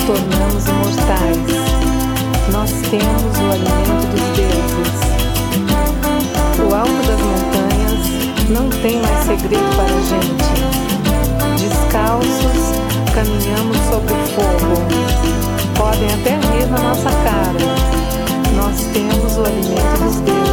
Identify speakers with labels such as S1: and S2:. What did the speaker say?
S1: tornamos imortais. Nós temos o alimento dos deuses. O alto das montanhas não tem mais segredo para a gente. Descalços, caminhamos sobre o fogo. Podem até rir na nossa cara. Nós temos o alimento dos deuses.